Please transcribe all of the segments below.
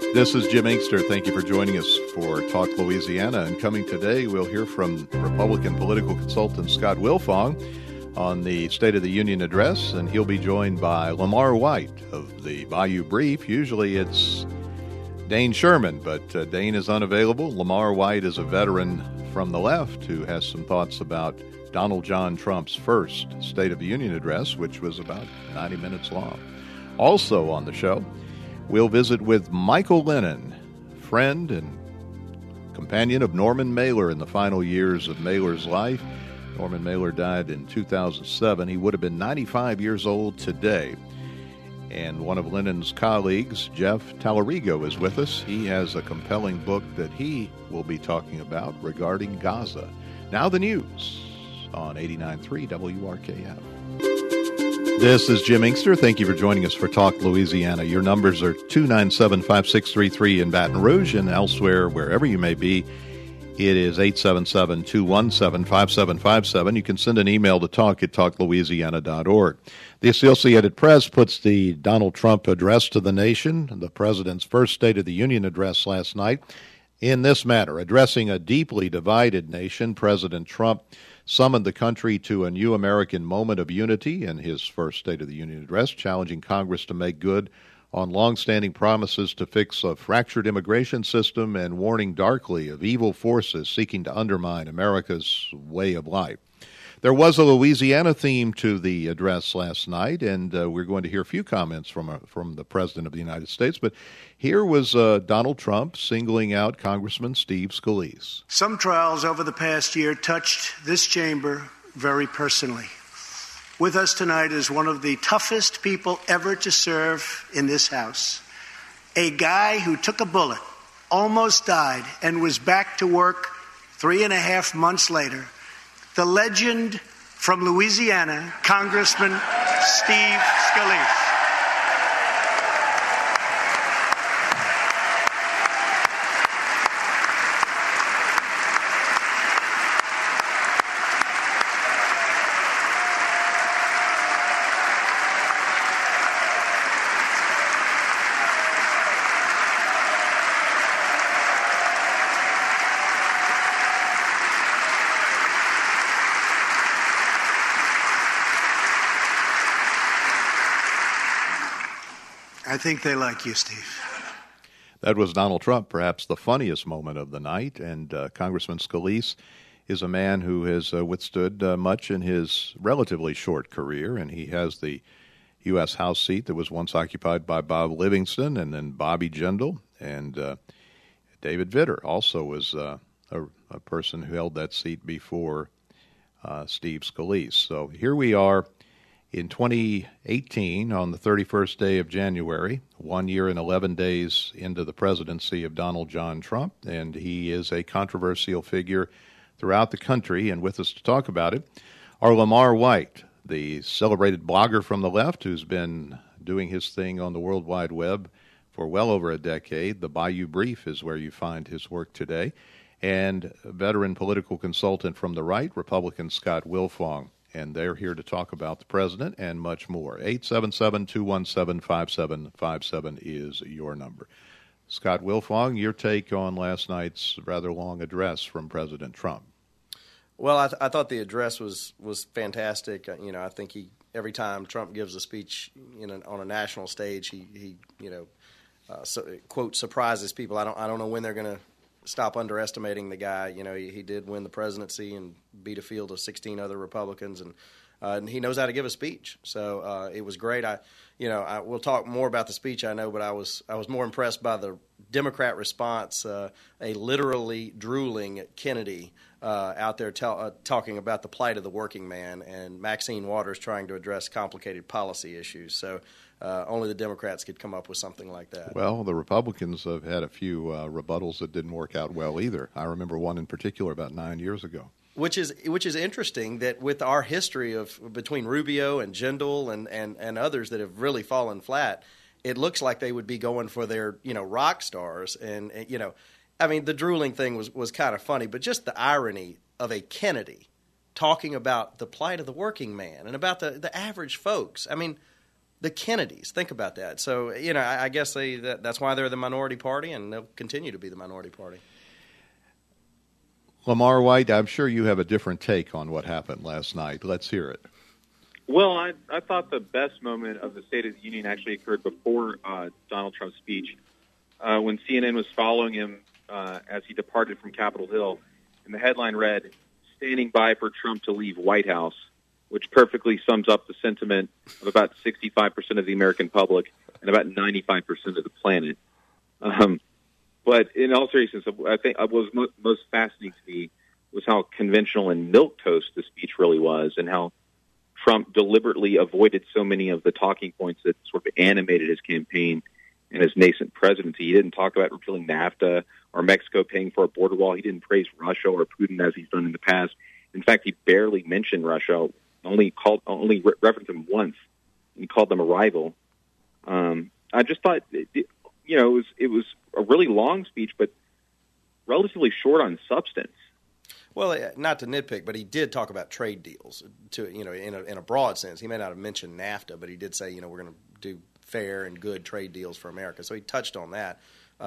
This is Jim Inkster. Thank you for joining us for Talk Louisiana. And coming today, we'll hear from Republican political consultant Scott Wilfong on the State of the Union address, and he'll be joined by Lamar White of the Bayou Brief. Usually it's Dane Sherman, but Dane is unavailable. Lamar White is a veteran from the left who has some thoughts about Donald John Trump's first State of the Union address, which was about 90 minutes long. Also on the show, we'll visit with Michael Lennon, friend and companion of Norman Mailer in the final years of Mailer's life. Norman Mailer died in 2007. He would have been 95 years old today. And one of Lennon's colleagues, Jeff Tallarigo, is with us. He has a compelling book that he will be talking about regarding Gaza. Now the news on 89.3 WRKF. This is Jim Inkster. Thank you for joining us for Talk Louisiana. Your numbers are 297-5633 in Baton Rouge, and elsewhere, wherever you may be, it is 877-217-5757. You can send an email to talk@talklouisiana.org. The Associated Press puts the Donald Trump address to the nation, the president's first State of the Union address last night, in this manner. Addressing a deeply divided nation, President Trump summoned the country to a new American moment of unity in his first State of the Union address, challenging Congress to make good on longstanding promises to fix a fractured immigration system and warning darkly of evil forces seeking to undermine America's way of life. There was a Louisiana theme to the address last night, and we're going to hear a few comments from the President of the United States. But here was Donald Trump singling out Congressman Steve Scalise. Some trials over the past year touched this chamber very personally. With us tonight is one of the toughest people ever to serve in this House. A guy who took a bullet, almost died, and was back to work 3.5 months later. The legend from Louisiana, Congressman Steve Scalise. I think they like you, Steve. That was Donald Trump, perhaps the funniest moment of the night. And Congressman Scalise is a man who has withstood much in his relatively short career, and he has the U.S. House seat that was once occupied by Bob Livingston and then Bobby Jindal. And David Vitter also was a person who held that seat before Steve Scalise. So here we are. In 2018, on the 31st day of January, 1 year and 11 days into the presidency of Donald John Trump, and he is a controversial figure throughout the country. And with us to talk about it are Lamar White, the celebrated blogger from the left who's been doing his thing on the World Wide Web for well over a decade. The Bayou Brief is where you find his work today. And veteran political consultant from the right, Republican Scott Wilfong. And they're here to talk about the president and much more. 877-217-5757 is your number. Scott Wilfong, your take on last night's rather long address from President Trump. Well, I thought the address was fantastic. I think every time Trump gives a speech on a national stage, he quote, surprises people. I don't know when they're going to stop underestimating the guy. He did win the presidency and beat a field of 16 other Republicans, and he knows how to give a speech. So it was great. We'll talk more about the speech, I know, but I was more impressed by the Democrat response. A literally drooling Kennedy out there talking about the plight of the working man, and Maxine Waters trying to address complicated policy issues. So only the Democrats could come up with something like that. Well, the Republicans have had a few rebuttals that didn't work out well either. I remember one in particular about 9 years ago. Which is interesting that with our history of between Rubio and Jindal and others that have really fallen flat, it looks like they would be going for their rock stars. And the drooling thing was kind of funny, but just the irony of a Kennedy talking about the plight of the working man and about the average folks. I mean, The Kennedys. Think about that. So, I guess that's why they're the minority party, and they'll continue to be the minority party. Lamar White, I'm sure you have a different take on what happened last night. Let's hear it. Well, I thought the best moment of the State of the Union actually occurred before Donald Trump's speech, when CNN was following him as he departed from Capitol Hill, and the headline read, "Standing by for Trump to leave White House," which perfectly sums up the sentiment of about 65% of the American public and about 95% of the planet. But in all seriousness, I think what was most fascinating to me was how conventional and milquetoast the speech really was, and how Trump deliberately avoided so many of the talking points that sort of animated his campaign and his nascent presidency. He didn't talk about repealing NAFTA or Mexico paying for a border wall. He didn't praise Russia or Putin as he's done in the past. In fact, he barely mentioned Russia, only referenced them once, and he called them a rival. I just thought, it was a really long speech, but relatively short on substance. Well, not to nitpick, but he did talk about trade deals in a broad sense. He may not have mentioned NAFTA, but he did say, we're going to do fair and good trade deals for America. So he touched on that.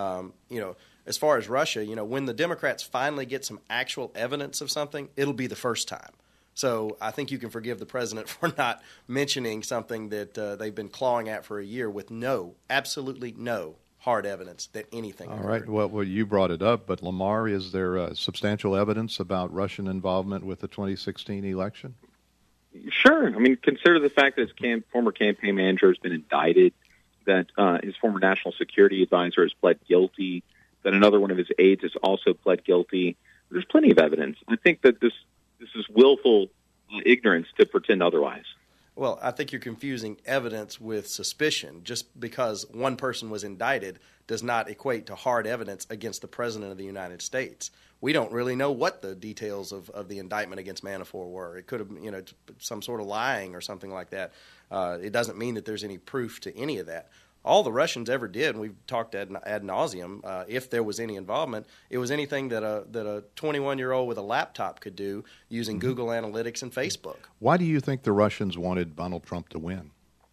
As far as Russia, when the Democrats finally get some actual evidence of something, it'll be the first time. So I think you can forgive the president for not mentioning something that they've been clawing at for a year with absolutely no hard evidence that anything occurred. All right. Well, you brought it up, but Lamar, is there substantial evidence about Russian involvement with the 2016 election? Sure. I mean, consider the fact that his former campaign manager has been indicted, that his former national security advisor has pled guilty, that another one of his aides has also pled guilty. There's plenty of evidence. I think that this is willful ignorance to pretend otherwise. Well, I think you're confusing evidence with suspicion. Just because one person was indicted does not equate to hard evidence against the President of the United States. We don't really know what the details of the indictment against Manafort were. It could have, some sort of lying or something like that. It doesn't mean that there's any proof to any of that. All the Russians ever did, and we've talked ad nauseum, if there was any involvement, it was anything that a 21-year-old with a laptop could do using Google Analytics and Facebook. Why do you think the Russians wanted Donald Trump to win?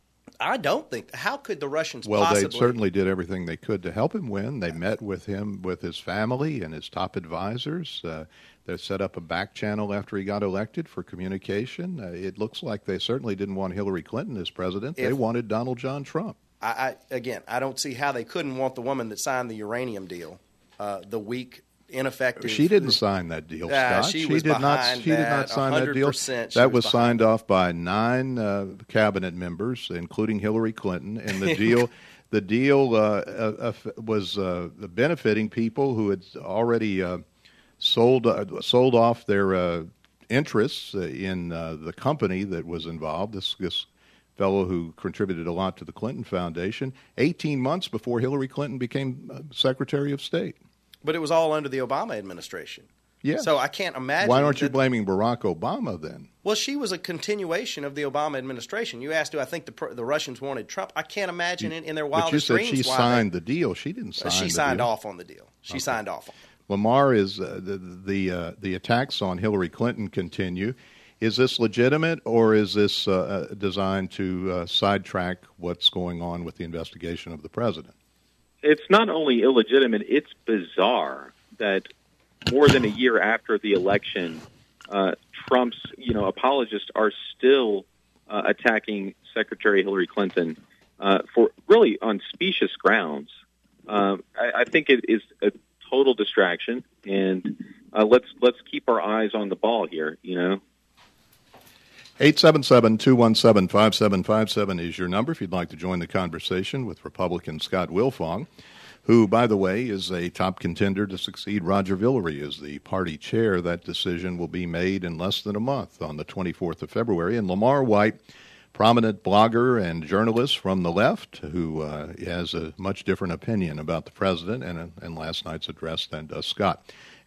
I don't think. How could the Russians possibly? Well, they certainly did everything they could to help him win. They met with him, with his family and his top advisors. They set up a back channel after he got elected for communication. It looks like they certainly didn't want Hillary Clinton as president. They wanted Donald John Trump. I don't see how they couldn't want the woman that signed the uranium deal, the weak, ineffective. She didn't sign that deal, Scott. She did not sign that deal. That was signed off by 9 cabinet members, including Hillary Clinton, and the deal was benefiting people who had already sold off their interests in the company that was involved. This fellow who contributed a lot to the Clinton Foundation, 18 months before Hillary Clinton became Secretary of State. But it was all under the Obama administration. Yes. So I can't imagine. Why aren't you blaming Barack Obama then? Well, she was a continuation of the Obama administration. You asked, do I think the Russians wanted Trump? I can't imagine in their wildest dreams. But you said she signed the deal. She didn't sign the deal. She signed off on the deal. She signed off on it. Lamar, is the attacks on Hillary Clinton continue. Is this legitimate, or is this designed to sidetrack what's going on with the investigation of the president? It's not only illegitimate, it's bizarre that more than a year after the election, Trump's apologists are still attacking Secretary Hillary Clinton for really on specious grounds. I think it is a total distraction, and let's keep our eyes on the ball here. 877-217-5757 is your number if you'd like to join the conversation with Republican Scott Wilfong, who, by the way, is a top contender to succeed Roger Villeray as the party chair. That decision will be made in less than a month on the 24th of February. And Lamar White, prominent blogger and journalist from the left, who has a much different opinion about the president and last night's address than does Scott.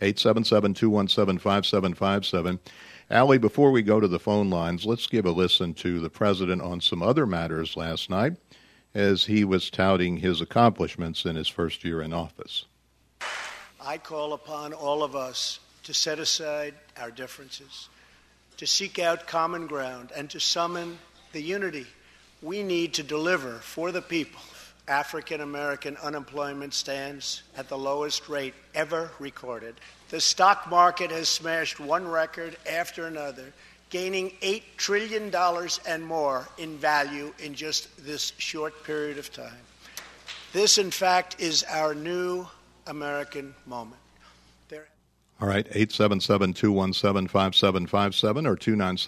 877-217-5757. Allie, before we go to the phone lines, let's give a listen to the president on some other matters last night as he was touting his accomplishments in his first year in office. I call upon all of us to set aside our differences, to seek out common ground, and to summon the unity we need to deliver for the people. African American unemployment stands at the lowest rate ever recorded. The stock market has smashed one record after another, gaining $8 trillion and more in value in just this short period of time. This, in fact, is our new American moment. All right, 877-217-5757 or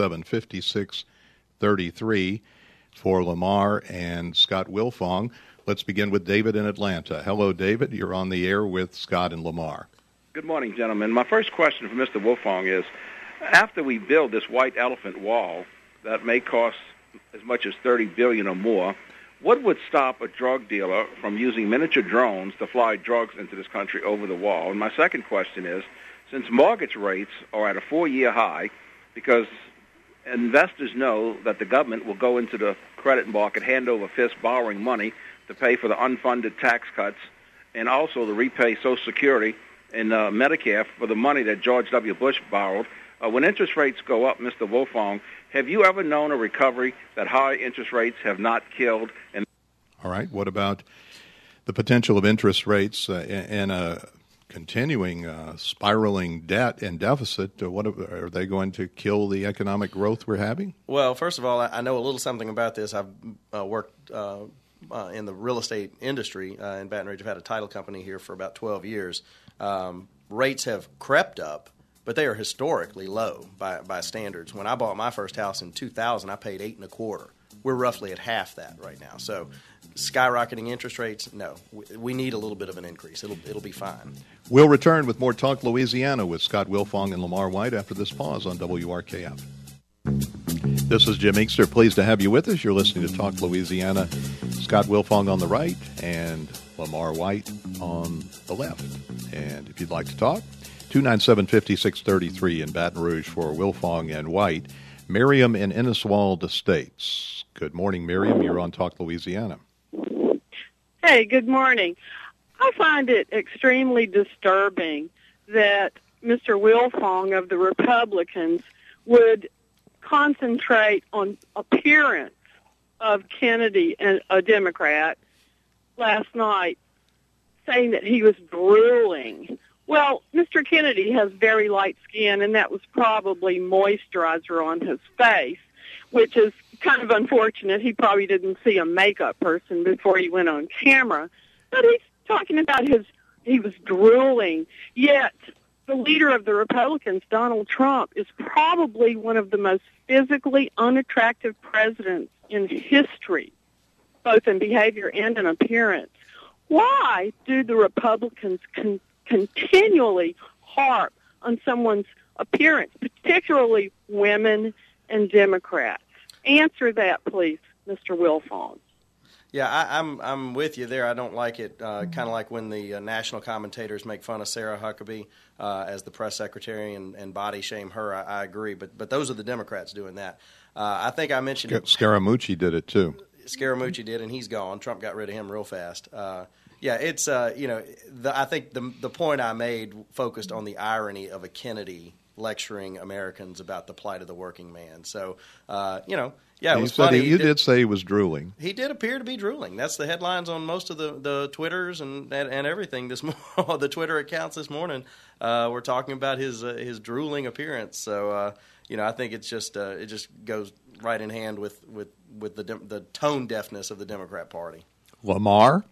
297-5633 for Lamar and Scott Wilfong. Let's begin with David in Atlanta. Hello, David. You're on the air with Scott and Lamar. Good morning, gentlemen. My first question for Mr. Wilfong is, after we build this white elephant wall that may cost as much as $30 billion or more, what would stop a drug dealer from using miniature drones to fly drugs into this country over the wall? And my second question is, since mortgage rates are at a 4-year high, because investors know that the government will go into the credit market hand over fist borrowing money to pay for the unfunded tax cuts and also to repay Social Security and Medicare for the money that George W. Bush borrowed. When interest rates go up, Mr. Wilfong, have you ever known a recovery that high interest rates have not killed? All right. What about the potential of interest rates and a continuing spiraling debt and deficit? What are they going to kill the economic growth we're having? Well, first of all, I know a little something about this. I've worked in the real estate industry in Baton Rouge. I've had a title company here for about 12 years. Rates have crept up, but they are historically low by standards. When I bought my first house in 2000, I paid 8.25%. We're roughly at half that right now. So skyrocketing interest rates, no. We need a little bit of an increase. It'll be fine. We'll return with more Talk Louisiana with Scott Wilfong and Lamar White after this pause on WRKF. This is Jim Inkster. Pleased to have you with us. You're listening to Talk Louisiana. Scott Wilfong on the right and Lamar White on the left. And if you'd like to talk, 297-5633 in Baton Rouge for Wilfong and White. Miriam in Inniswald Estates. Good morning, Miriam. You're on Talk Louisiana. Hey, good morning. I find it extremely disturbing that Mr. Wilfong of the Republicans would concentrate on appearance of Kennedy, a Democrat, last night, saying that he was drooling. Well, Mr. Kennedy has very light skin, and that was probably moisturizer on his face, which is kind of unfortunate. He probably didn't see a makeup person before he went on camera. But he's talking about he was drooling. Yet the leader of the Republicans, Donald Trump, is probably one of the most physically unattractive presidents in history, both in behavior and in appearance. Why do the Republicans continually harp on someone's appearance, particularly women and Democrats? Answer that, please, Mr. Wilfong. Yeah, I'm with you there. I don't like it. Kind of like when the national commentators make fun of Sarah Huckabee as the press secretary and body shame her. I agree, but those are the Democrats doing that. I think I mentioned Scaramucci did it too. Scaramucci did, and he's gone. Trump got rid of him real fast. Yeah, it's I think the point I made focused on the irony of a Kennedy lecturing Americans about the plight of the working man. So, it was funny. You did say he was drooling. He did appear to be drooling. That's the headlines on most of the Twitters and everything this morning. The Twitter accounts this morning were talking about his drooling appearance. So, I think it's just it just goes right in hand with the tone deafness of the Democrat Party. Lamar?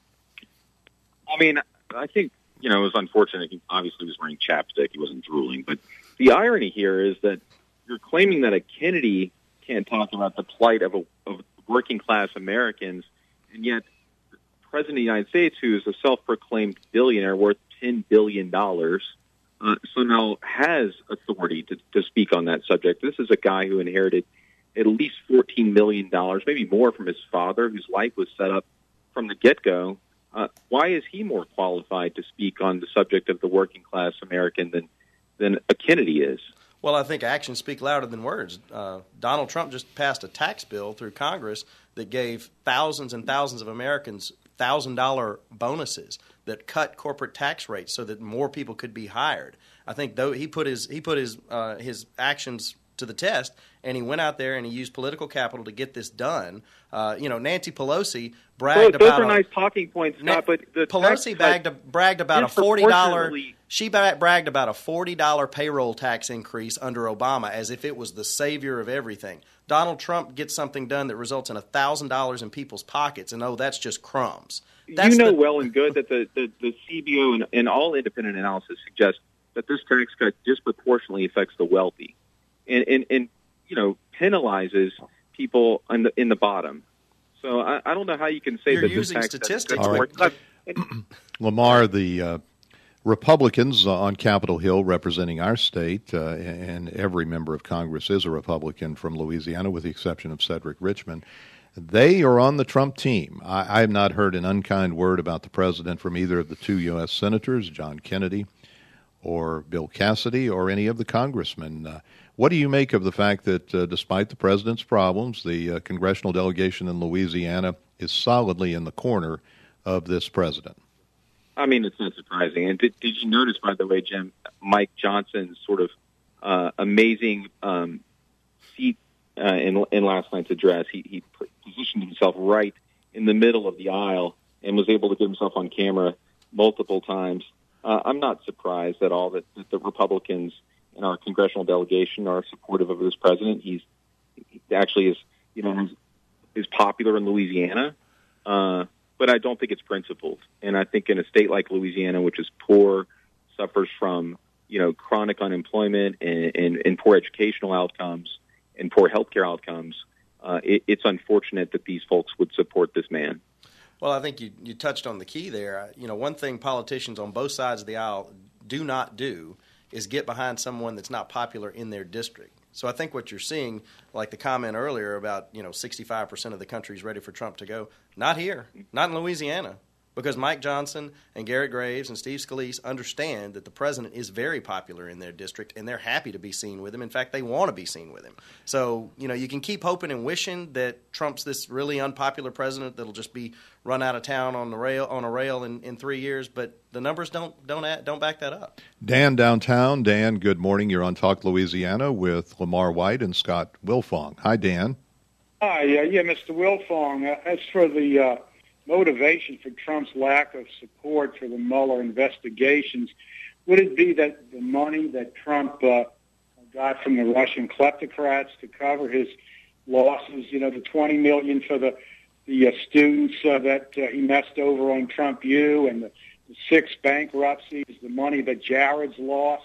I mean, I think, it was unfortunate. He obviously was wearing chapstick. He wasn't drooling. But the irony here is that you're claiming that a Kennedy can't talk about the plight of working-class Americans, and yet the President of the United States, who is a self-proclaimed billionaire worth $10 billion, somehow has authority to speak on that subject. This is a guy who inherited at least $14 million, maybe more, from his father, whose life was set up from the get-go. Why is he more qualified to speak on the subject of the working-class American than a Kennedy is? Well, I think actions speak louder than words. Donald Trump just passed a tax bill through Congress that gave thousands and thousands of Americans $1,000 bonuses that cut corporate tax rates so that more people could be hired. I think though he put his actions to the test, and he went out there and he used political capital to get this done. Nancy Pelosi bragged about... Those are nice talking points, Scott, but the Pelosi bragged about a $40... She bragged about a $40 payroll tax increase under Obama as if it was the savior of everything. Donald Trump gets something done that results in $1,000 in people's pockets, and that's just crumbs. That's well and good that the CBO and all independent analysis suggests that this tax cut disproportionately affects the wealthy, and penalizes people in the bottom. So I don't know how you can say You're that using this tax statistics. All right. Lamar, the Republicans on Capitol Hill representing our state, and every member of Congress is a Republican from Louisiana, with the exception of Cedric Richmond. They are on the Trump team. I have not heard an unkind word about the president from either of the two U.S. senators, John Kennedy or Bill Cassidy, or any of the congressmen. What do you make of the fact that despite the president's problems, the congressional delegation in Louisiana is solidly in the corner of this president? I mean, it's not surprising. And did you notice, by the way, Jim, Mike Johnson's sort of amazing seat in last night's address? He positioned himself right in the middle of the aisle and was able to get himself on camera multiple times. I'm not surprised at all that the Republicans in our congressional delegation are supportive of this president. He actually is popular in Louisiana, but I don't think it's principled. And I think in a state like Louisiana, which is poor, suffers from chronic unemployment and poor educational outcomes and poor healthcare outcomes, it's unfortunate that these folks would support this man. Well, I think you touched on the key there. One thing politicians on both sides of the aisle do not do is get behind someone that's not popular in their district. So I think what you're seeing, like the comment earlier about 65% of the country is ready for Trump to go, not here, not in Louisiana. Because Mike Johnson and Garrett Graves and Steve Scalise understand that the president is very popular in their district, and they're happy to be seen with him. In fact, they want to be seen with him. So, you can keep hoping and wishing that Trump's this really unpopular president that'll just be run out of town on a rail in 3 years, but the numbers don't back that up. Dan downtown. Dan, good morning. You're on Talk Louisiana with Lamar White and Scott Wilfong. Hi, Dan. Hi, Mr. Wilfong. As for the motivation for Trump's lack of support for the Mueller investigations, would it be that the money that Trump got from the Russian kleptocrats to cover his losses, the $20 million for the students that he messed over on Trump U, and the 6 bankruptcies, the money that Jared's lost,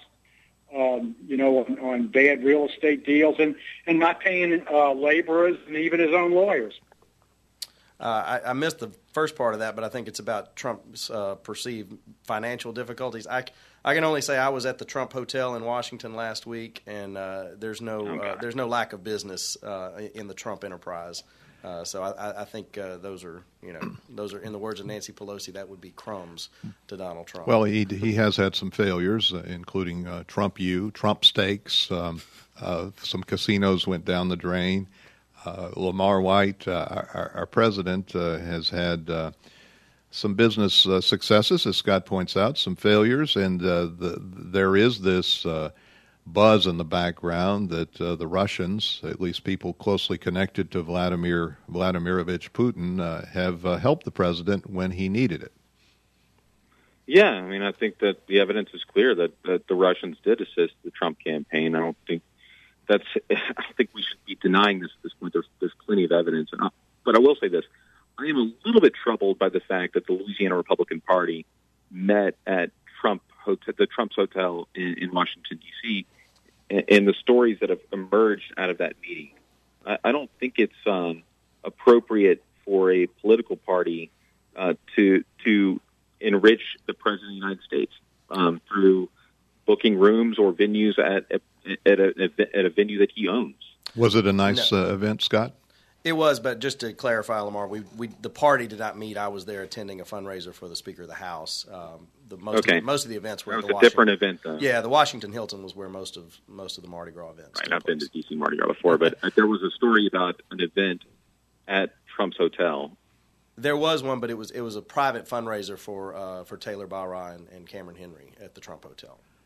on bad real estate deals, and not paying laborers and even his own lawyers? I missed the first part of that, but I think it's about Trump's perceived financial difficulties. I can only say I was at the Trump Hotel in Washington last week, and there's no lack of business in the Trump enterprise. So I think those are in the words of Nancy Pelosi, that would be crumbs to Donald Trump. Well, he has had some failures, including Trump U, Trump Steaks. Some casinos went down the drain. Lamar White, our president, has had some business successes, as Scott points out, some failures, and there is this buzz in the background that the Russians, at least people closely connected to Vladimirovich Putin, have helped the president when he needed it. Yeah, I mean, I think that the evidence is clear that the Russians did assist the Trump campaign. I think we should be denying this at this point. There's plenty of evidence. But I will say this. I am a little bit troubled by the fact that the Louisiana Republican Party met at the Trump's Hotel in Washington, D.C., and the stories that have emerged out of that meeting. I don't think it's appropriate for a political party to enrich the President of the United States through booking rooms or venues at a venue that he owns. Was it a nice event, Scott? It was, but just to clarify, Lamar, the party did not meet. I was there attending a fundraiser for the Speaker of the House. Most of the events were at the Washington. A different event, though. Yeah, the Washington Hilton was where most of the Mardi Gras events. Right, I've been to D.C. Mardi Gras before, but there was a story about an event at Trump's hotel. There was one, but it was a private fundraiser for Taylor Barra and Cameron Henry at the Trump Hotel.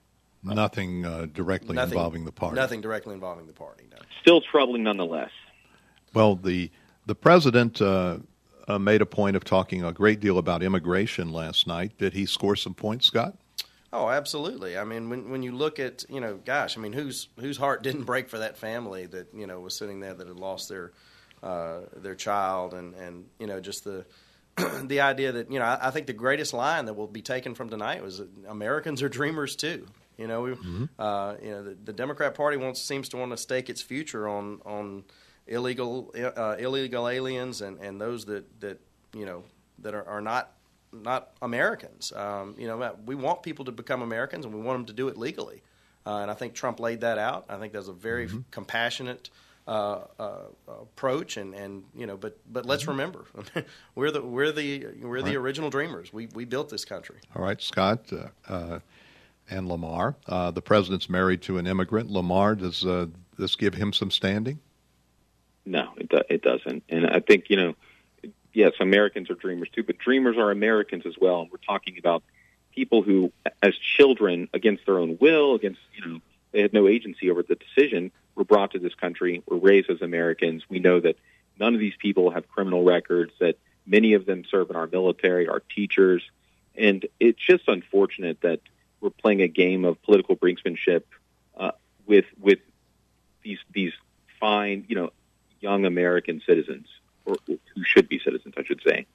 Nothing directly involving the party. Nothing directly involving the party, no. Still troubling nonetheless. Well, the president made a point of talking a great deal about immigration last night. Did he score some points, Scott? Oh, absolutely. I mean, when you look at, whose heart didn't break for that family that, was sitting there that had lost their child and just the the idea that, I think the greatest line that will be taken from tonight was Americans are dreamers too. The Democrat Party seems to want to stake its future on illegal aliens and those that are not Americans. We want people to become Americans, and we want them to do it legally. And I think Trump laid that out. I think that's a very compassionate approach. But let's remember, we're the original dreamers. We built this country. All right, Scott and Lamar. The president's married to an immigrant. Lamar, does this give him some standing? No, it doesn't. And I think, yes, Americans are dreamers too, but dreamers are Americans as well. And we're talking about people who, as children, against their own will, they had no agency over the decision, were brought to this country, were raised as Americans. We know that none of these people have criminal records, that many of them serve in our military, our teachers. And it's just unfortunate that we're playing a game of political brinksmanship with these fine, young American citizens, or who should be citizens, I should say.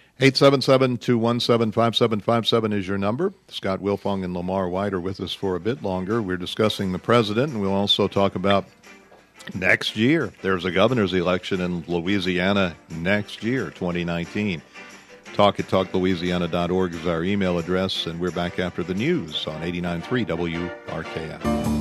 877-217-5757 is your number. Scott Wilfong and Lamar White are with us for a bit longer. We're discussing the president, and we'll also talk about next year. There's a governor's election in Louisiana next year, 2019. Talk@talklouisiana.org is our email address, and we're back after the news on 89.3 WRKI.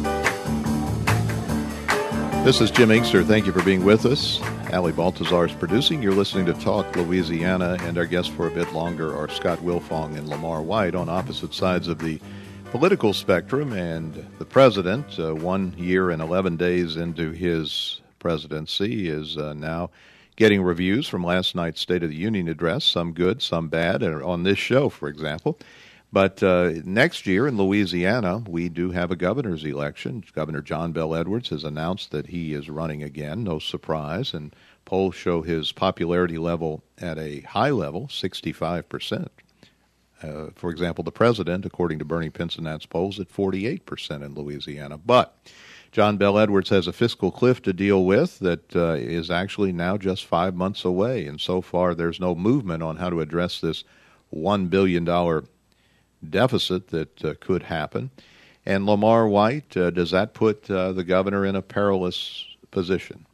This is Jim Inkster. Thank you for being with us. Ali Baltazar is producing. You're listening to Talk Louisiana, and our guests for a bit longer are Scott Wilfong and Lamar White on opposite sides of the political spectrum. And the president, 1 year and 11 days into his presidency, is now getting reviews from last night's State of the Union address, some good, some bad, on this show, for example. But next year in Louisiana, we do have a governor's election. Governor John Bel Edwards has announced that he is running again, no surprise, and polls show his popularity level at a high level, 65%. For example, the president, according to Bernie Pinsonet's polls, at 48% in Louisiana. But John Bel Edwards has a fiscal cliff to deal with that is actually now just 5 months away, and so far there's no movement on how to address this $1 billion deficit that could happen. And Lamar White, does that put the governor in a perilous position?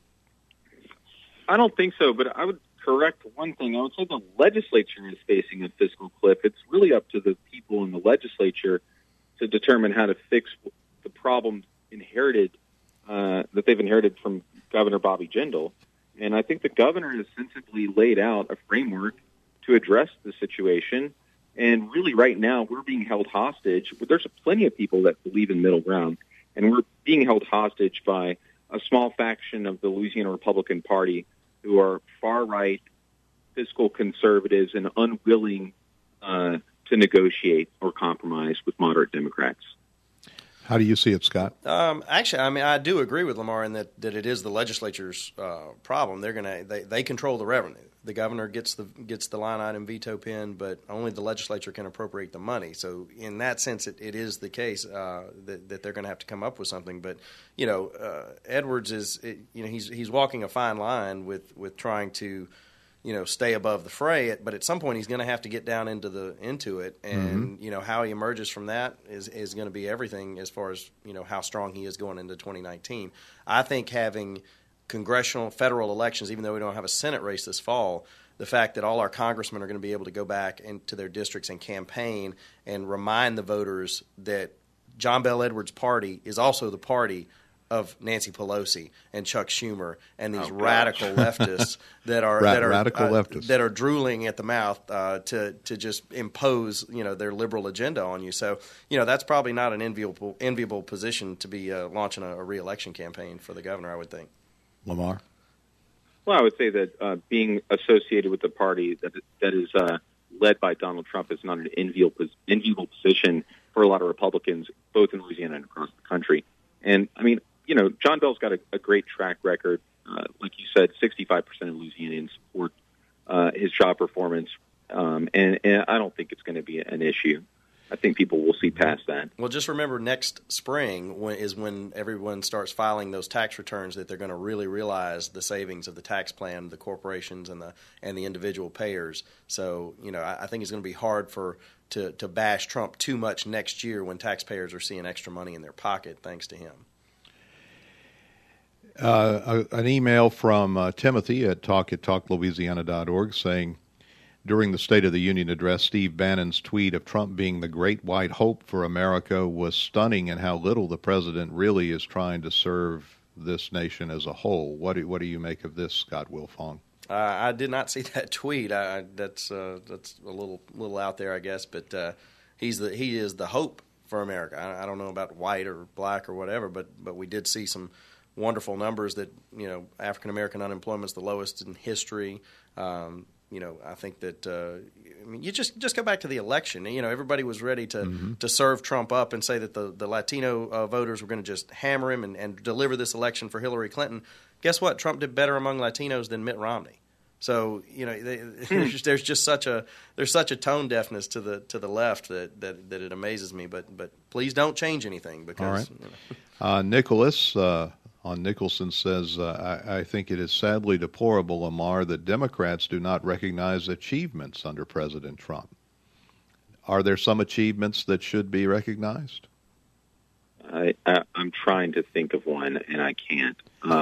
I don't think so, but I would correct one thing. I would say the legislature is facing a fiscal cliff. It's really up to the people in the legislature to determine how to fix the problems that they've inherited from Governor Bobby Jindal. And I think the governor has sensibly laid out a framework to address the situation. And really right now we're being held hostage. There's plenty of people that believe in middle ground, and we're being held hostage by a small faction of the Louisiana Republican Party who are far-right fiscal conservatives and unwilling to negotiate or compromise with moderate Democrats. How do you see it, Scott? Actually, I mean, I do agree with Lamar in that it is the legislature's problem. They control the revenue. The governor gets the line item veto pen, but only the legislature can appropriate the money. So in that sense, it is the case that they're going to have to come up with something. But Edwards he's walking a fine line with trying to stay above the fray. But at some point, he's going to have to get down into it, and how he emerges from that is going to be everything as far as how strong he is going into 2019. I think having congressional, federal elections, even though we don't have a Senate race this fall, the fact that all our congressmen are going to be able to go back into their districts and campaign and remind the voters that John Bel Edwards' party is also the party of Nancy Pelosi and Chuck Schumer and these radical leftists that are drooling at the mouth to just impose their liberal agenda on you. So that's probably not an enviable position to be launching a re-election campaign for the governor, I would think. Lamar? Well, I would say that being associated with a party that is led by Donald Trump is not an enviable position. for a lot of Republicans, both in Louisiana and across the country. And, I mean, John Bell's got a great track record. Like you said, 65% of Louisianians support his job performance, and I don't think it's going to be an issue. I think people will see past that. Well, just remember next spring is when everyone starts filing those tax returns that they're going to really realize the savings of the tax plan, the corporations and the individual payers. So, I think it's going to be hard to bash Trump too much next year when taxpayers are seeing extra money in their pocket thanks to him. An email from Timothy at talklouisiana.org saying, during the State of the Union address, Steve Bannon's tweet of Trump being the great white hope for America was stunning in how little the president really is trying to serve this nation as a whole. What do you make of this, Scott Wilfong? I did not see that tweet. That's a little out there, I guess. But he is the hope for America. I don't know about white or black or whatever, but we did see some wonderful numbers that African American unemployment is the lowest in history. I think that you just go back to the election. Everybody was ready to serve Trump up and say that the Latino voters were going to just hammer him and deliver this election for Hillary Clinton. Guess what? Trump did better among Latinos than Mitt Romney. So there's just such a tone deafness to the left that it amazes me. But please don't change anything because. All right. Nicholas on Nicholson says, I think it is sadly deplorable, Lamar, that Democrats do not recognize achievements under President Trump. Are there some achievements that should be recognized? I'm trying to think of one, and I can't.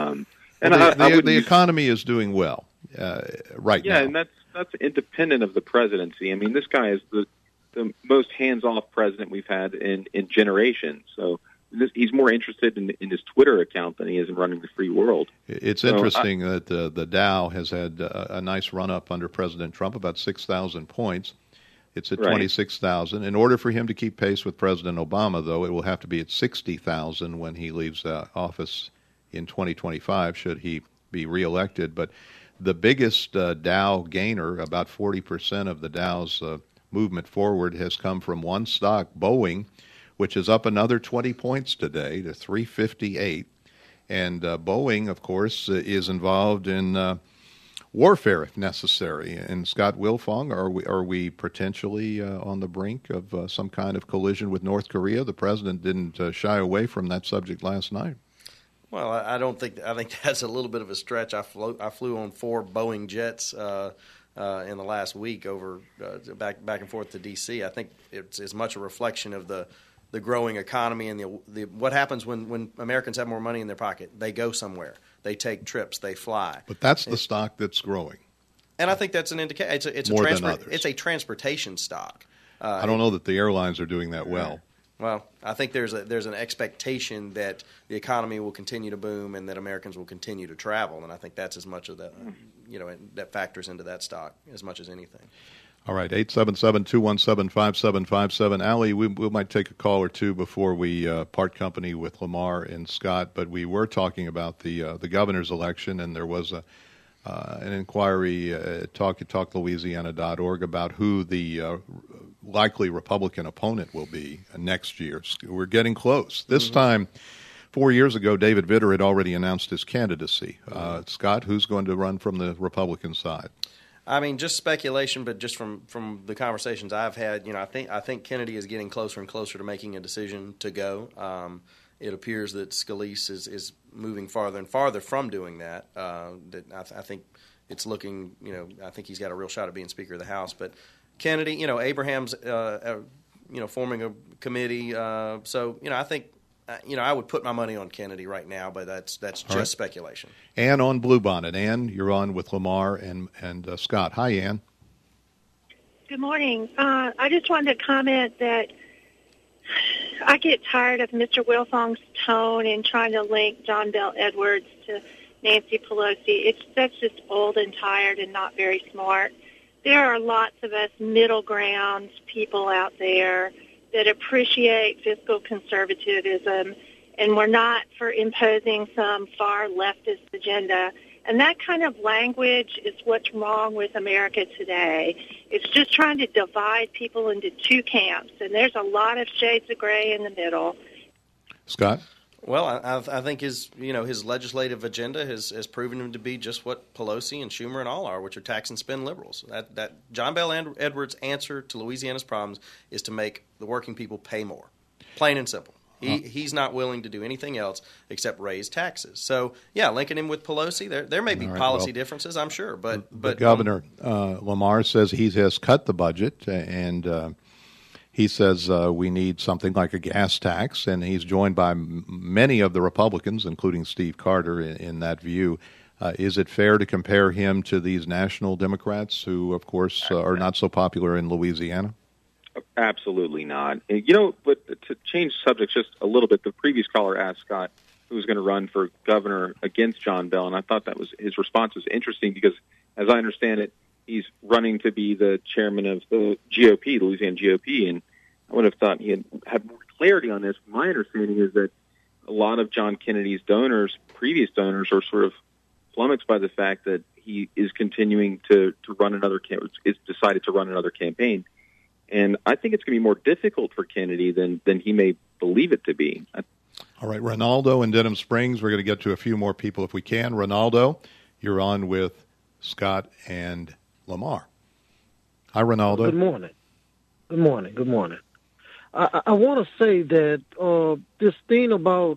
The economy is doing well right now. Yeah, and that's independent of the presidency. I mean, this guy is the most hands-off president we've had in generations. So he's more interested in his Twitter account than he is in running the free world. It's interesting that the Dow has had a nice run-up under President Trump, about 6,000 points. It's at 26,000. In order for him to keep pace with President Obama, though, it will have to be at 60,000 when he leaves office in 2025, should he be reelected. But the biggest Dow gainer, about 40% of the Dow's movement forward, has come from one stock, Boeing, which is up another 20 points today to 358. And Boeing, of course, is involved in warfare if necessary. And Scott Wilfong, are we potentially on the brink of some kind of collision with North Korea? The president didn't shy away from that subject last night. Well, I think that's a little bit of a stretch. I flew on 4 Boeing jets in the last week over back and forth to D.C. I think it's as much a reflection of the growing economy and the what happens when Americans have more money in their pocket. They go somewhere. They take trips. They fly. But that's the stock that's growing. And I think that's an indicator. It's a transportation stock. I don't know that the airlines are doing that well. Well, I think there's an expectation that the economy will continue to boom and that Americans will continue to travel, and I think that's as much of that, that factors into that stock as much as anything. All right, 877-217-5757. Allie, we might take a call or two before we part company with Lamar and Scott, but we were talking about the governor's election, and there was an inquiry at talklouisiana.org about who the likely Republican opponent will be next year. We're getting close. This time, 4 years ago, David Vitter had already announced his candidacy. Scott, who's going to run from the Republican side? I mean, just speculation, but just from the conversations I've had, I think Kennedy is getting closer and closer to making a decision to go. It appears that Scalise is moving farther and farther from doing that. I think it's looking, I think he's got a real shot at being Speaker of the House. But Kennedy, Abraham's, forming a committee. So, I think, I would put my money on Kennedy right now, but that's just speculation. Ann on Bluebonnet. Ann, you're on with Lamar and Scott. Hi, Ann. Good morning. I just wanted to comment that I get tired of Mr. Wilfong's tone in trying to link John Bel Edwards to Nancy Pelosi. That's just old and tired and not very smart. There are lots of us middle ground people out there that appreciate fiscal conservatism, and we're not for imposing some far leftist agenda. And that kind of language is what's wrong with America today. It's just trying to divide people into two camps, and there's a lot of shades of gray in the middle. Scott? Well, I think his legislative agenda has proven him to be just what Pelosi and Schumer and all are, which are tax and spend liberals. That John Bel Edwards' answer to Louisiana's problems is to make the working people pay more, plain and simple. He's not willing to do anything else except raise taxes. So, yeah, linking him with Pelosi, there may be policy differences, I'm sure. But Governor Lamar says he has cut the budget, and he says we need something like a gas tax, and he's joined by many of the Republicans, including Steve Carter, in that view. Is it fair to compare him to these national Democrats who, of course, are not so popular in Louisiana? Absolutely not. But to change subjects just a little bit, the previous caller asked Scott who was going to run for governor against John Bel, and I thought his response was interesting because, as I understand it, he's running to be the chairman of the GOP, the Louisiana GOP, and I would have thought he had more clarity on this. My understanding is that a lot of John Kennedy's previous donors, are sort of flummoxed by the fact that he is continuing to run is decided to run another campaign. And I think it's going to be more difficult for Kennedy than he may believe it to be. All right, Ronaldo in Denham Springs. We're going to get to a few more people if we can. Ronaldo, you're on with Scott and Lamar. Hi, Ronaldo. Good morning. Good morning. I want to say that this thing about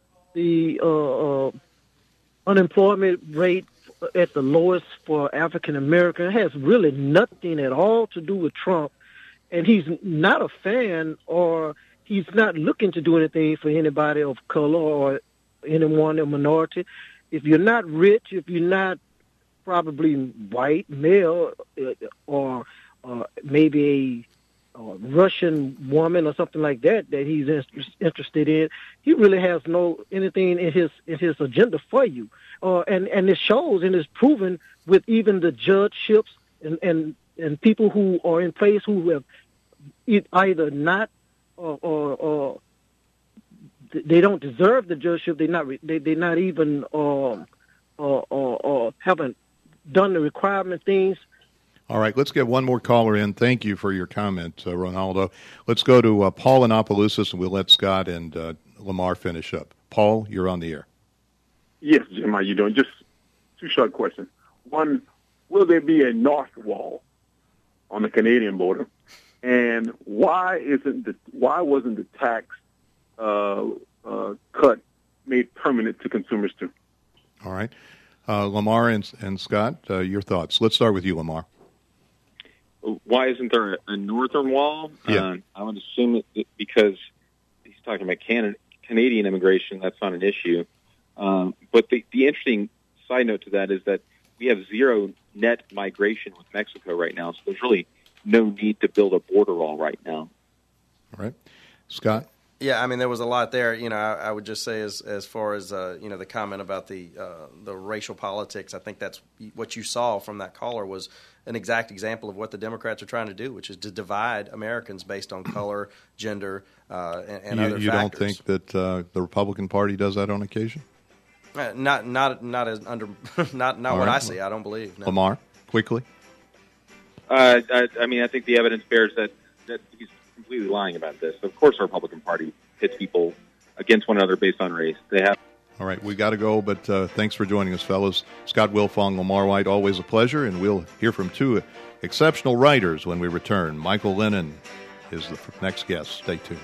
the unemployment rate at the lowest for African American has really nothing at all to do with Trump. And he's not a fan, or he's not looking to do anything for anybody of color or anyone in minority. If you're not rich, if you're not probably white, male, or maybe a Russian woman or something like that he's interested in, he really has anything in his agenda for you. And it shows and is proven with even the judgeships and people who are in place who have either not or they don't deserve the judgeship. They're not even or haven't done the requirement things. All right, let's get one more caller in. Thank you for your comment, Ronaldo. Let's go to Paul in Opelousas, and we'll let Scott and Lamar finish up. Paul, you're on the air. Yes, Jim, how you doing? Just two short questions. One, will there be a north wall on the Canadian border? And why wasn't the tax cut made permanent to consumers too? All right. Lamar and Scott, your thoughts. Let's start with you, Lamar. Why isn't there a northern wall? Yeah. I would assume that because he's talking about Canadian immigration, that's not an issue. But the interesting side note to that is that we have zero net migration with Mexico right now, so there's really no need to build a border wall right now. All right. Scott? Yeah, I mean, there was a lot there. I would just say as far as, the comment about the racial politics, I think that's what you saw from that caller was an exact example of what the Democrats are trying to do, which is to divide Americans based on color, gender, and other factors. You don't think that the Republican Party does that on occasion? Not as under not what right. I see. I don't believe. No. Lamar, quickly. I think the evidence bears that he's completely lying about this. Of course, the Republican Party pits people against one another based on race. They have. All right, we got to go, but thanks for joining us, fellas. Scott Wilfong, Lamar White, always a pleasure, and we'll hear from two exceptional writers when we return. Michael Lennon is the next guest. Stay tuned.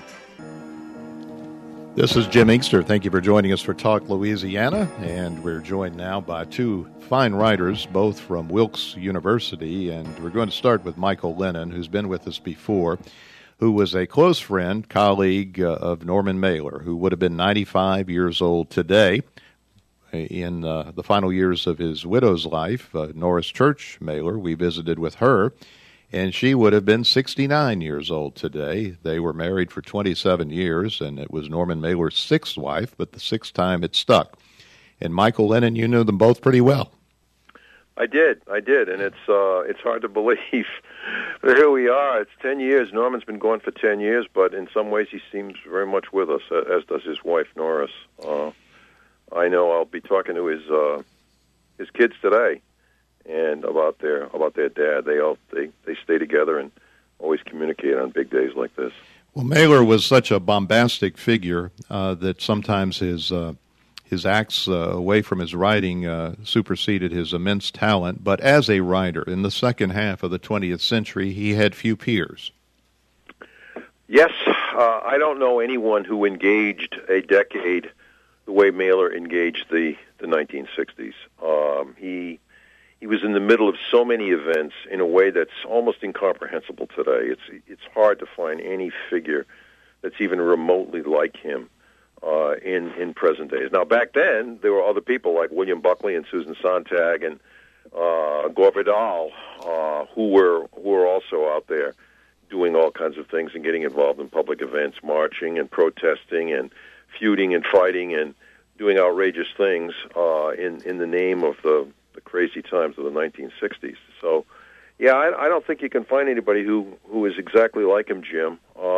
This is Jim Inkster. Thank you for joining us for Talk Louisiana, and we're joined now by two fine writers, both from Wilkes University, and we're going to start with Michael Lennon, who's been with us before, who was a close friend, colleague of Norman Mailer, who would have been 95 years old today. In the final years of his widow's life, Norris Church Mailer, we visited with her, and she would have been 69 years old today. They were married for 27 years, and it was Norman Mailer's sixth wife, but the sixth time it stuck. And Michael Lennon, you knew them both pretty well. I did, and it's hard to believe. But here we are. It's 10 years. Norman's been gone for 10 years, but in some ways he seems very much with us, as does his wife, Norris. I know I'll be talking to his kids today, and about their dad. They stay together and always communicate on big days like this. Well, Mailer was such a bombastic figure that sometimes his acts away from his writing superseded his immense talent. But as a writer, in the second half of the 20th century, he had few peers. Yes, I don't know anyone who engaged a decade the way Mailer engaged the 1960s. He was in the middle of so many events in a way that's almost incomprehensible today. It's hard to find any figure that's even remotely like him in present days. Now, back then, there were other people like William Buckley and Susan Sontag and Gore Vidal who were also out there doing all kinds of things and getting involved in public events, marching and protesting and feuding and fighting and doing outrageous things in the name of the crazy times of the 1960s. So, yeah, I don't think you can find anybody who is exactly like him, Jim.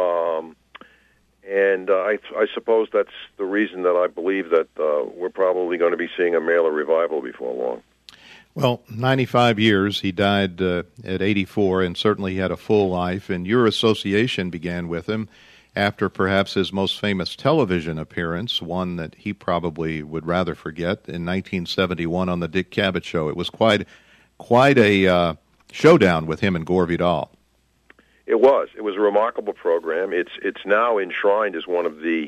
And I suppose that's the reason that I believe that we're probably going to be seeing a Mailer revival before long. Well, 95 years. He died at 84, and certainly he had a full life. And your association began with him after perhaps his most famous television appearance, one that he probably would rather forget, in 1971 on the Dick Cavett Show. It was quite a showdown with him and Gore Vidal. It was. It was a remarkable program. It's now enshrined as one of the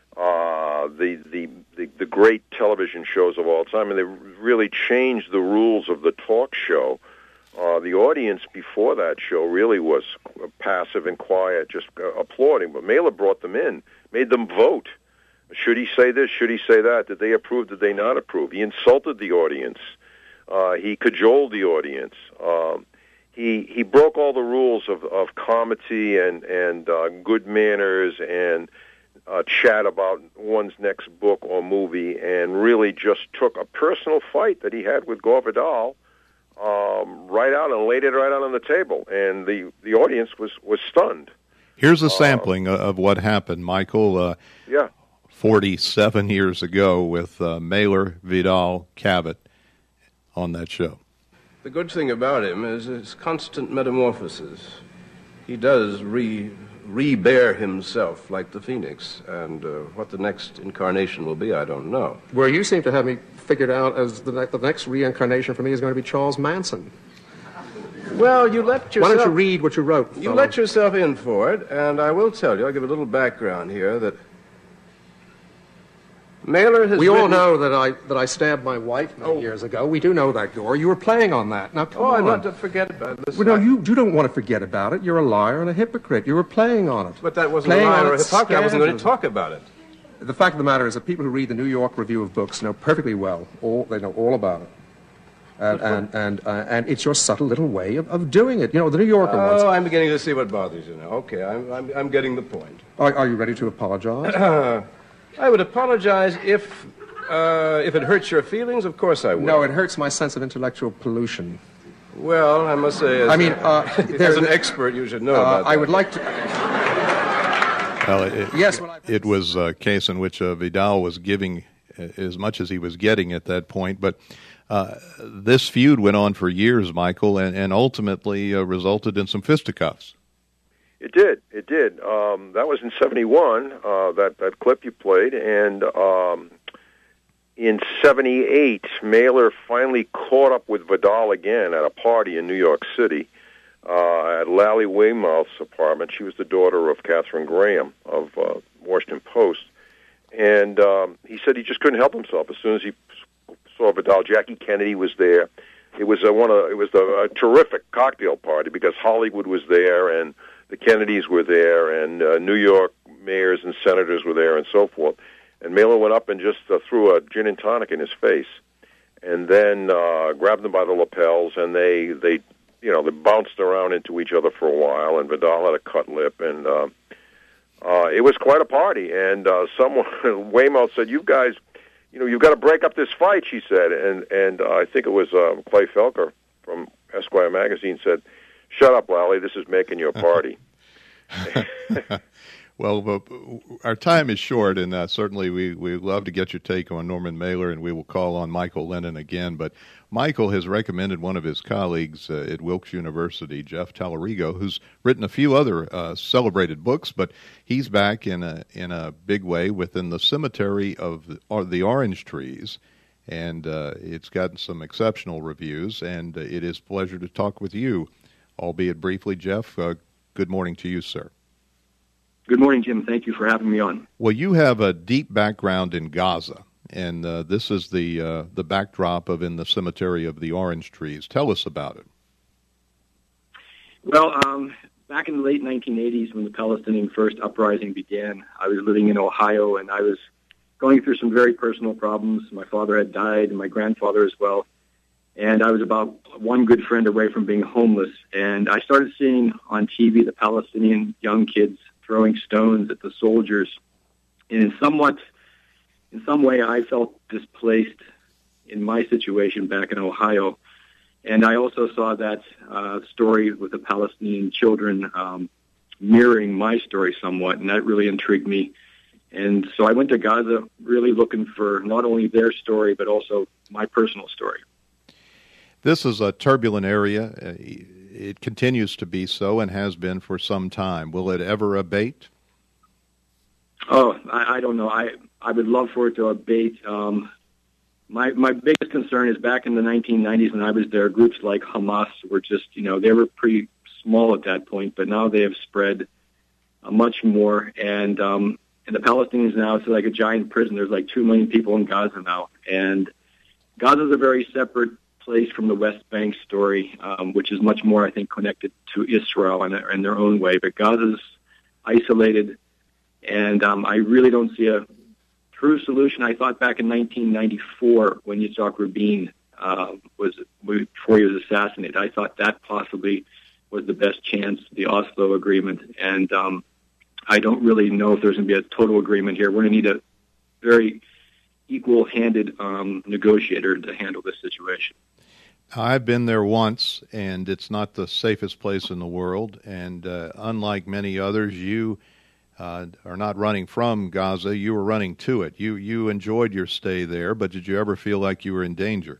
great television shows of all time, and they really changed the rules of the talk show. The audience before that show really was passive and quiet, just applauding. But Mailer brought them in, made them vote. Should he say this? Should he say that? Did they approve? Did they not approve? He insulted the audience. He cajoled the audience. He broke all the rules of comedy and good manners and chat about one's next book or movie, and really just took a personal fight that he had with Gore Vidal right out and laid it right out on the table, and the audience was stunned. Here's a sampling of what happened, Michael. 47 years ago with Mailer, Vidal, Cavett on that show. The good thing about him is his constant metamorphosis. He does re-bear himself like the phoenix, and what the next incarnation will be, I don't know. Well, you seem to have me figured out as the next reincarnation for me is going to be Charles Manson. Well, you let yourself... Why don't you read what you wrote? You let yourself in for it, and I will tell you, I'll give a little background here, that Mailer has all know that I stabbed my wife many years ago. We do know that, Gore. You were playing on that. Now, come on. I'm not to forget about it. Well, no, you don't want to forget about it. You're a liar and a hypocrite. You were playing on it. But that wasn't a liar or a hypocrite. I wasn't going to talk about it. The fact of the matter is that people who read the New York Review of Books know perfectly well. They know all about it. And it's your subtle little way of doing it. You know, the New Yorker once... Oh, I'm beginning to see what bothers you now. Okay, I'm getting the point. Are you ready to apologize? I would apologize if it hurts your feelings. Of course I would. No, it hurts my sense of intellectual pollution. Well, I must say, as an expert, you should know about that. I would like to... Well, it was a case in which Vidal was giving as much as he was getting at that point, but this feud went on for years, Michael, and ultimately resulted in some fisticuffs. It did. That was in '71. That clip you played, and in '78, Mailer finally caught up with Vidal again at a party in New York City at Lally Weymouth's apartment. She was the daughter of Katharine Graham of Washington Post, and he said he just couldn't help himself. As soon as he saw Vidal, Jackie Kennedy was there. It was a terrific cocktail party because Hollywood was there and the Kennedys were there, and New York mayors and senators were there, and so forth. And Mailer went up and just threw a gin and tonic in his face, and then grabbed him by the lapels, and they bounced around into each other for a while. And Vidal had a cut lip, and it was quite a party. And someone, Weymouth said, "You guys, you've got to break up this fight," she said, and I think it was Clay Felker from Esquire magazine said, "Shut up, Lally, this is making your party." Well, our time is short, and certainly we love to get your take on Norman Mailer, and we will call on Michael Lennon again. But Michael has recommended one of his colleagues at Wilkes University, Jeff Tallarigo, who's written a few other celebrated books, but he's back in a big way within the Cemetery of the Orange Trees, and it's gotten some exceptional reviews, and it is a pleasure to talk with you, albeit briefly. Jeff, good morning to you, sir. Good morning, Jim. Thank you for having me on. Well, you have a deep background in Gaza, and this is the backdrop of In the Cemetery of the Orange Trees. Tell us about it. Well, back in the late 1980s when the Palestinian First Uprising began, I was living in Ohio, and I was going through some very personal problems. My father had died, and my grandfather as well, and I was about one good friend away from being homeless. And I started seeing on TV the Palestinian young kids throwing stones at the soldiers. And in some way, I felt displaced in my situation back in Ohio. And I also saw that story with the Palestinian children mirroring my story somewhat, and that really intrigued me. And so I went to Gaza really looking for not only their story, but also my personal story. This is a turbulent area. It continues to be so and has been for some time. Will it ever abate? Oh, I don't know. I would love for it to abate. My biggest concern is back in the 1990s when I was there, groups like Hamas were just, they were pretty small at that point, but now they have spread much more. And the Palestinians now, it's like a giant prison. There's like 2 million people in Gaza now. And Gaza is a very separate place from the West Bank story, which is much more, I think, connected to Israel in their own way. But Gaza's isolated, and I really don't see a true solution. I thought back in 1994 when Yitzhak Rabin before he was assassinated, I thought that possibly was the best chance, the Oslo Agreement. And I don't really know if there's going to be a total agreement here. We're going to need a very equal-handed negotiator to handle this situation. I've been there once, and it's not the safest place in the world. And unlike many others, you are not running from Gaza. You were running to it. You enjoyed your stay there, but did you ever feel like you were in danger?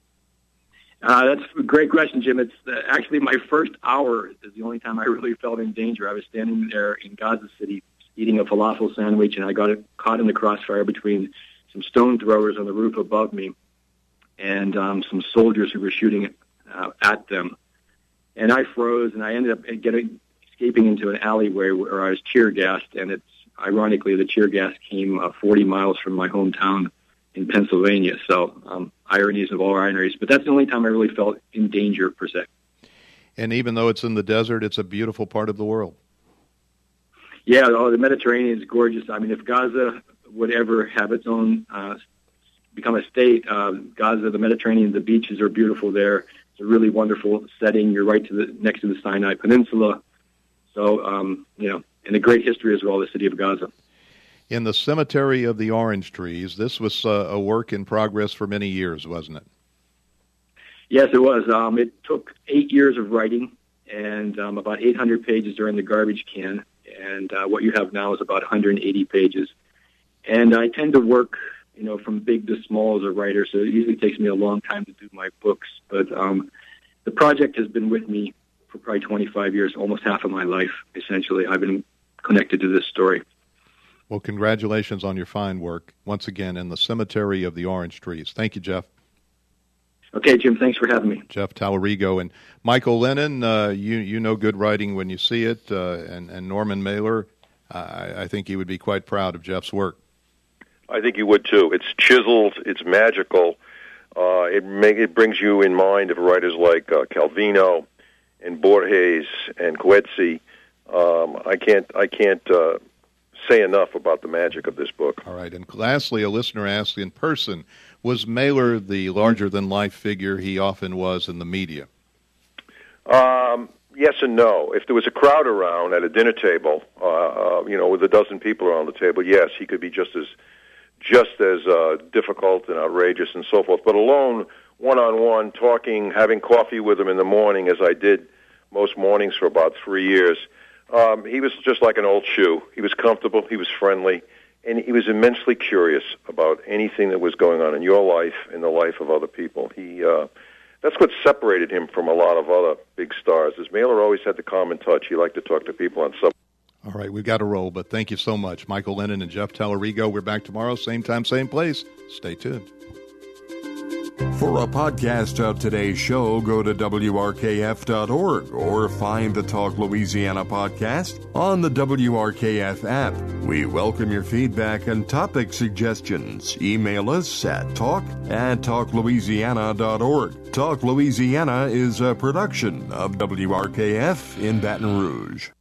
That's a great question, Jim. It's actually my first hour is the only time I really felt in danger. I was standing there in Gaza City eating a falafel sandwich, and I got caught in the crossfire between some stone throwers on the roof above me and some soldiers who were shooting at them. And I froze, and I ended up escaping into an alleyway where I was tear gassed. And ironically, the tear gas came 40 miles from my hometown in Pennsylvania. So ironies of all ironies. But that's the only time I really felt in danger, per se. And even though it's in the desert, it's a beautiful part of the world. Yeah, the Mediterranean is gorgeous. I mean, if Gaza would ever have its own become a state, Gaza, the Mediterranean, the beaches are beautiful there. It's a really wonderful setting. You're right next to the Sinai Peninsula. So, and a great history as well, the city of Gaza. In the Cemetery of the Orange Trees, this was a work in progress for many years, wasn't it? Yes, it was. It took 8 years of writing and about 800 pages during the garbage can. And what you have now is about 180 pages. And I tend to work, from big to small as a writer, so it usually takes me a long time to do my books. But the project has been with me for probably 25 years, almost half of my life, essentially. I've been connected to this story. Well, congratulations on your fine work, once again, in the Cemetery of the Orange Trees. Thank you, Jeff. Okay, Jim, thanks for having me. Jeff Tallarigo. And Michael Lennon, you know good writing when you see it, and Norman Mailer, I think he would be quite proud of Jeff's work. I think you would, too. It's chiseled, it's magical. It brings you in mind of writers like Calvino and Borges and Coetzee. I can't say enough about the magic of this book. All right. And lastly, a listener asked in person, was Mailer the larger-than-life figure he often was in the media? Yes and no. If there was a crowd around at a dinner table, with a dozen people around the table, yes, he could be just as difficult and outrageous and so forth. But alone, one-on-one, talking, having coffee with him in the morning, as I did most mornings for about 3 years, He was just like an old shoe. He was comfortable. He was friendly. And he was immensely curious about anything that was going on in your life and the life of other people. That's what separated him from a lot of other big stars. As Mailer always had the common touch. He liked to talk to people on some. All right, we've got to roll, but thank you so much. Michael Lennon and Jeff Tallarigo. We're back tomorrow, same time, same place. Stay tuned. For a podcast of today's show, go to WRKF.org or find the Talk Louisiana podcast on the WRKF app. We welcome your feedback and topic suggestions. Email us at talk@talklouisiana.org. Talk Louisiana is a production of WRKF in Baton Rouge.